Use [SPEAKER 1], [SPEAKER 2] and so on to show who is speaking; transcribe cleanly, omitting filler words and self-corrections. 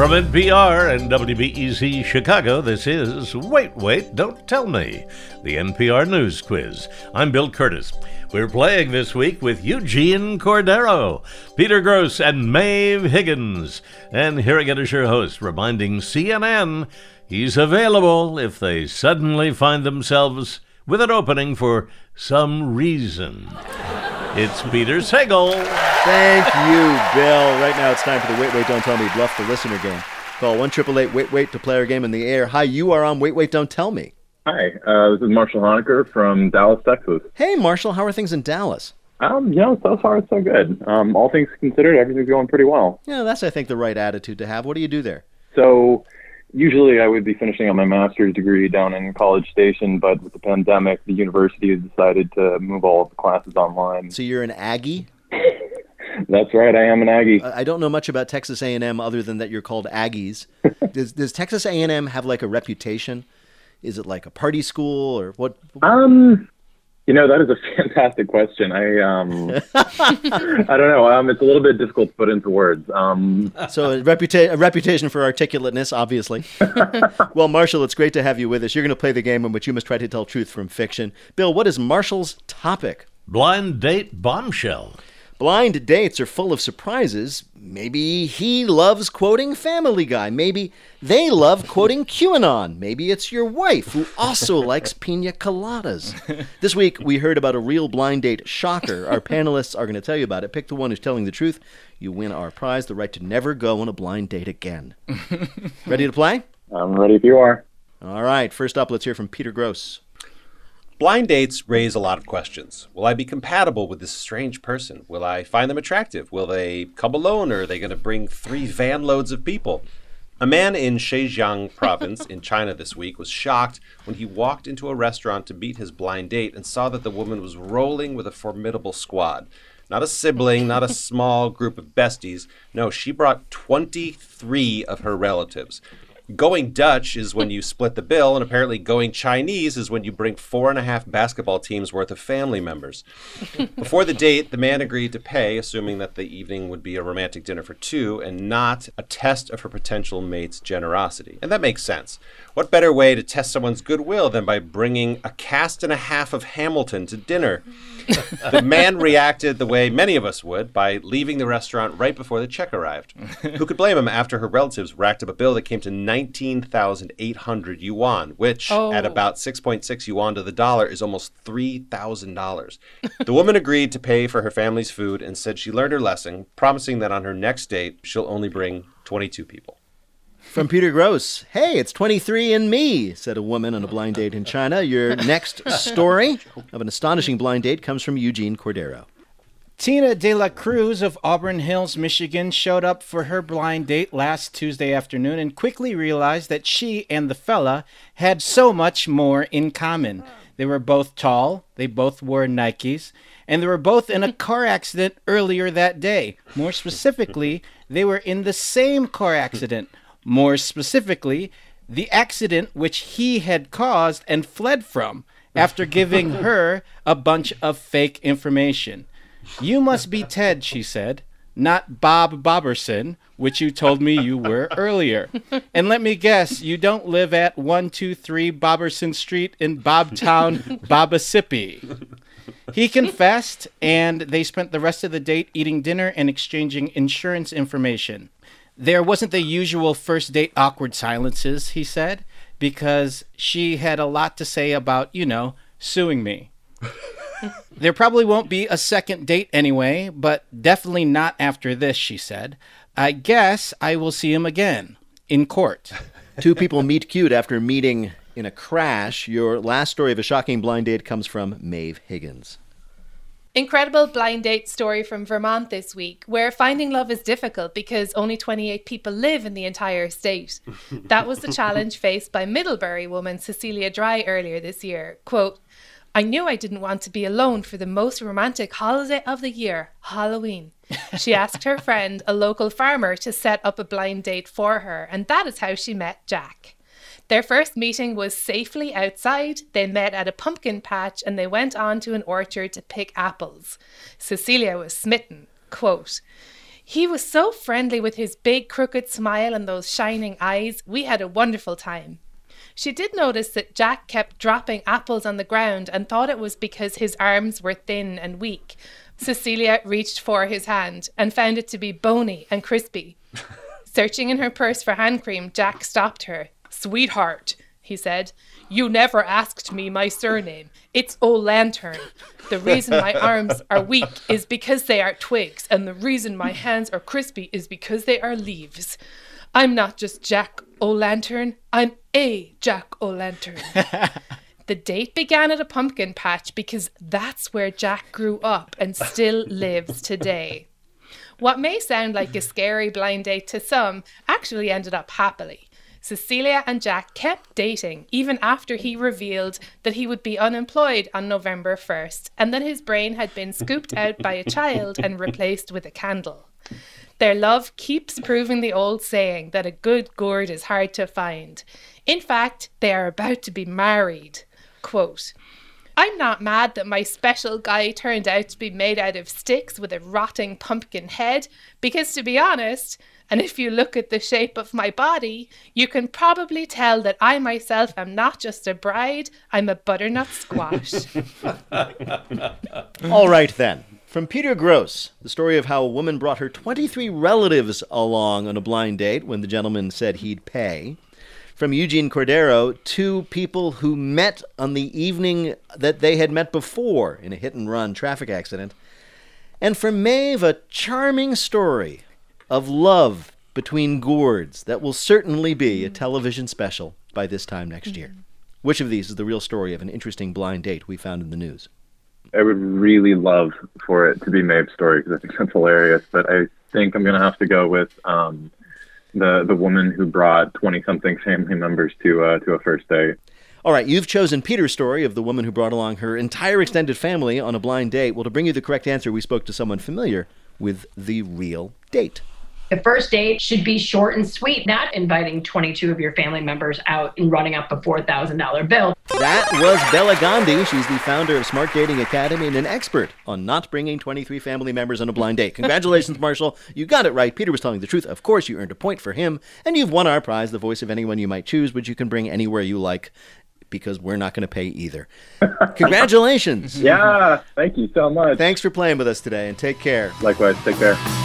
[SPEAKER 1] From NPR and WBEZ Chicago, this is Wait, Wait, Don't Tell Me, the NPR News Quiz. I'm Bill Curtis. We're playing this week with Eugene Cordero, Peter Grosz, and Maeve Higgins. And here again is your host, reminding CNN he's available if they suddenly find themselves with an opening for some reason. It's Peter Sagal.
[SPEAKER 2] Thank you, Bill. Right now it's time for the Wait, Wait, Don't Tell Me Bluff the Listener game. Call 1-888-WAIT-WAIT to play our game in the air. Hi, you are on Wait, Wait, Don't Tell Me.
[SPEAKER 3] Hi, this is Marshall Honecker from Dallas, Texas.
[SPEAKER 2] Hey, Marshall, how are things in Dallas?
[SPEAKER 3] So far it's so good. All things considered, everything's going pretty well.
[SPEAKER 2] Yeah, that's, I think, the right attitude to have. What do you do there?
[SPEAKER 3] So, usually I would be finishing up my master's degree down in College Station, but with the pandemic, the university has decided to move all of the classes online.
[SPEAKER 2] So you're an Aggie?
[SPEAKER 3] That's right, I am an Aggie.
[SPEAKER 2] I don't know much about Texas A&M other than that you're called Aggies. Does Texas A&M have like a reputation? Is it like a party school or what?
[SPEAKER 3] That is a fantastic question. I don't know. It's a little bit difficult to put into words.
[SPEAKER 2] So a reputation for articulateness, obviously. Well, Marshall, it's great to have you with us. You're going to play the game in which you must try to tell truth from fiction. Bill, what is Marshall's topic?
[SPEAKER 1] Blind date bombshell.
[SPEAKER 2] Blind dates are full of surprises. Maybe he loves quoting Family Guy. Maybe they love quoting QAnon. Maybe it's your wife who also likes pina coladas. This week, we heard about a real blind date shocker. Our panelists are going to tell you about it. Pick the one who's telling the truth. You win our prize, the right to never go on a blind date again. Ready to play?
[SPEAKER 3] I'm ready if you are.
[SPEAKER 2] All right. First up, let's hear from Peter Grosz.
[SPEAKER 4] Blind dates raise a lot of questions. Will I be compatible with this strange person? Will I find them attractive? Will they come alone, or are they going to bring 3 van loads of people? A man in Zhejiang province in China this week was shocked when he walked into a restaurant to meet his blind date and saw that the woman was rolling with a formidable squad. Not a sibling, not a small group of besties. No, she brought 23 of her relatives. Going Dutch is when you split the bill, and apparently going Chinese is when you bring 4.5 basketball teams worth of family members. Before the date, the man agreed to pay, assuming that the evening would be a romantic dinner for 2 and not a test of her potential mate's generosity. And that makes sense. What better way to test someone's goodwill than by bringing a cast and a half of Hamilton to dinner? The man reacted the way many of us would, by leaving the restaurant right before the check arrived. Who could blame him after her relatives racked up a bill that came to 19,800 yuan, which at about 6.6 yuan to the dollar is almost $3,000. The woman agreed to pay for her family's food and said she learned her lesson, promising that on her next date, she'll only bring 22 people.
[SPEAKER 2] From Peter Grosz, hey, it's 23andMe, said a woman on a blind date in China. Your next story of an astonishing blind date comes from Eugene Cordero.
[SPEAKER 5] Tina De La Cruz of Auburn Hills, Michigan, showed up for her blind date last Tuesday afternoon and quickly realized that she and the fella had so much more in common. They were both tall, they both wore Nikes, and they were both in a car accident earlier that day. More specifically, they were in the same car accident. More specifically, the accident which he had caused and fled from after giving her a bunch of fake information. You must be Ted, she said, not Bob Boberson, which you told me you were earlier. And let me guess, you don't live at 123 Boberson Street in Bobtown, Babasippi. He confessed, and they spent the rest of the date eating dinner and exchanging insurance information. There wasn't the usual first date awkward silences, he said, because she had a lot to say about, suing me. There probably won't be a second date anyway, but definitely not after this, she said. I guess I will see him again in court.
[SPEAKER 2] 2 people meet cute after meeting in a crash. Your last story of a shocking blind date comes from Maeve Higgins.
[SPEAKER 6] Incredible blind date story from Vermont this week, where finding love is difficult because only 28 people live in the entire state. That was the challenge faced by Middlebury woman Cecilia Dry earlier this year. Quote, I knew I didn't want to be alone for the most romantic holiday of the year, Halloween. She asked her friend, a local farmer, to set up a blind date for her, and that is how she met Jack. Their first meeting was safely outside. They met at a pumpkin patch and they went on to an orchard to pick apples. Cecilia was smitten. Quote, He was so friendly with his big crooked smile and those shining eyes. We had a wonderful time. She did notice that Jack kept dropping apples on the ground and thought it was because his arms were thin and weak. Cecilia reached for his hand and found it to be bony and crispy. Searching in her purse for hand cream, Jack stopped her. "Sweetheart," he said, "you never asked me my surname. It's O'Lantern. The reason my arms are weak is because they are twigs, and the reason my hands are crispy is because they are leaves. I'm not just Jack O'Lantern, I'm a Jack O'Lantern." The date began at a pumpkin patch because that's where Jack grew up and still lives today. What may sound like a scary blind date to some actually ended up happily. Cecilia and Jack kept dating even after he revealed that he would be unemployed on November 1st and that his brain had been scooped out by a child and replaced with a candle. Their love keeps proving the old saying that a good gourd is hard to find. In fact, they are about to be married. Quote, "I'm not mad that my special guy turned out to be made out of sticks with a rotting pumpkin head, because to be honest, and if you look at the shape of my body, you can probably tell that I myself am not just a bride, I'm a butternut squash."
[SPEAKER 2] All right, then. From Peter Gross, the story of how a woman brought her 23 relatives along on a blind date when the gentleman said he'd pay. From Eugene Cordero, two people who met on the evening that they had met before in a hit-and-run traffic accident. And from Maeve, a charming story of love between gourds that will certainly be a television special by this time next year. Which of these is the real story of an interesting blind date we found in the news?
[SPEAKER 3] I would really love for it to be Maeve's story because I think that's hilarious, but I think I'm going to have to go with the woman who brought 20-something family members to a first date.
[SPEAKER 2] All right, you've chosen Peter's story of the woman who brought along her entire extended family on a blind date. Well, to bring you the correct answer, we spoke to someone familiar with the real date.
[SPEAKER 7] The first date should be short and sweet, not inviting 22 of your family members out and running up a $4,000 bill.
[SPEAKER 2] That was Bella Gandhi. She's the founder of Smart Dating Academy and an expert on not bringing 23 family members on a blind date. Congratulations, Marshall. You got it right. Peter was telling the truth. Of course, you earned a point for him. And you've won our prize, the voice of anyone you might choose, which you can bring anywhere you like, because we're not going to pay either. Congratulations.
[SPEAKER 3] Yeah, thank you so much.
[SPEAKER 2] Thanks for playing with us today, and take care.
[SPEAKER 3] Likewise, take care.